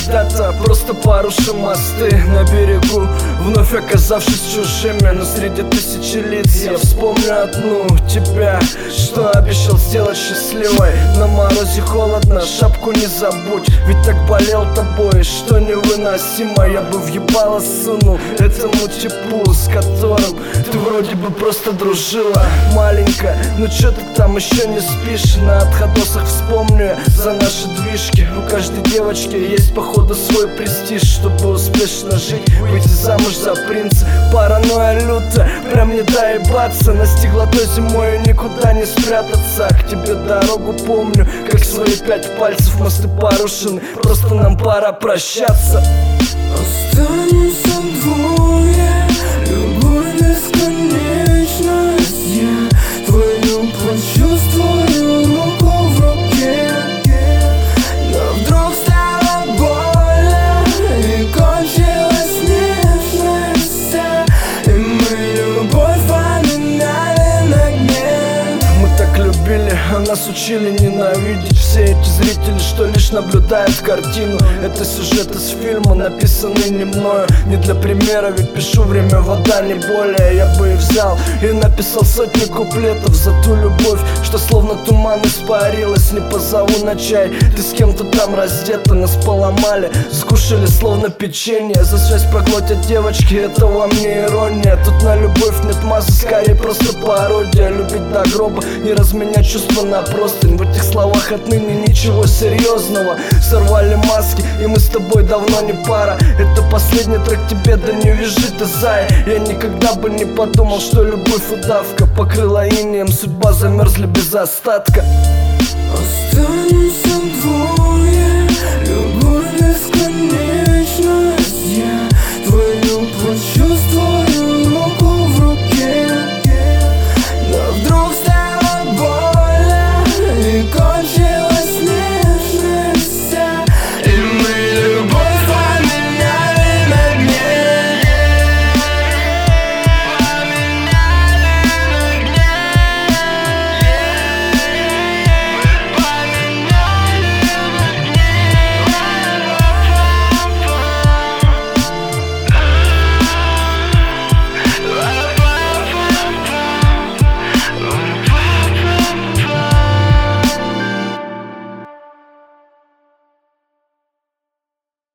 когда-то просто порушим мосты на берегу, вновь оказавшись чужими. Но среди тысячи лиц я вспомню одну тебя, что обещал сделать счастливой. На морозе холодно, шапку не забудь, ведь так болел тобой, что невыносимо. Я бы въебало сунул этому типу, с которым ты вроде бы просто дружила. Маленькая, ну чё ты там еще не спишь? На отходосах вспомню я за наши движки. У каждой девочки есть походу свой престиж, чтобы успешно жить, выйти замуж за принца. Паранойя лютая, прям не доебаться. Настигла той зимой и никуда не спрятаться. К тебе дорогу помню, как свои 5 пальцев. Мосты порушены, просто нам пора прощаться. Останемся двое, любовь бесконечность. Я твою почувствую руку в руке, но вдруг стало больно и кончилась нежность, и мы любовь поминали на дне. Мы так любили, а нас учили ненавидеть. Все эти зрители, что лишь наблюдают картину. Это сюжет из фильма, написанный не мною, не для примера, ведь пишу время вода, не более. Я бы и взял и написал сотни куплетов за ту любовь, что словно туман испарилась. Не позову на чай, ты с кем-то там раздета. Нас поломали, скушали словно печенье. За связь проглотят девочки, это во мне ирония. Тут на любовь нет массы, скорее просто пародия. Любить до гроба, не разменять чувства на простынь. В этих словах отныне ничего серьезного. Сорвали маски, и мы с тобой давно не пара. Это последний трек тебе, да не вяжи ты, зая. Я никогда бы не подумал, что любовь удавка покрыла инеем, судьба замерзли без остатка.